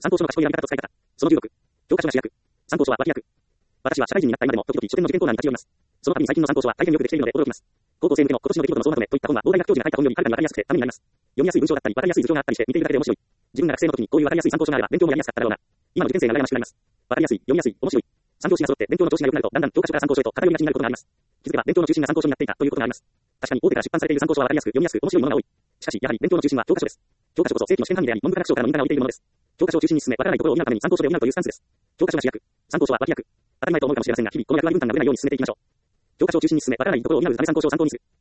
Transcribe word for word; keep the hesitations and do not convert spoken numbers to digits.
参考書の賢い選び方と使い方。そのじゅうろく。教科書が主役。参考書は脇役。私は社会人になった今でも時々書店の受験コーナーに立ち寄ります。その度に最近の参考書は大変よくできているので驚きます。高校生向けの今年の出来事の総まとめといった本は膨大な教授が書いた本よりはるかにわかりやすくてためになります。読みやすい文章だったりわかりやすい図表があったりして見ているだけで面白い。自分が学生の時にこういうわかりやすい参考書があれば勉強もやりやすかっただろうな。今の受験生が羨ましくなります。わかりやすい、読みやすい、面白い。三拍子が揃って勉強の調子が良くなるとだんだん教科書から参考書へと偏りがちになることがあります。気づけば勉強の中心が参考書になっていたということがあります。確かに大手から出版されている参考書はわかりやすく読みやすく面白いものが多い。しかしやはり勉強の中心は教科書です。教科書こそ正規の試験管理であり文部科学省からの認可が下りているものです。教科書を中心に進めわからないところを補うために参考書で補うというスタンスです。教科書が主役、参考書は脇役。当たり前と思うかもしれませんが日々この役割分担がぶれないように進めていきましょう。教科書を中心に進めわからないところを補うため参考書を参考にする。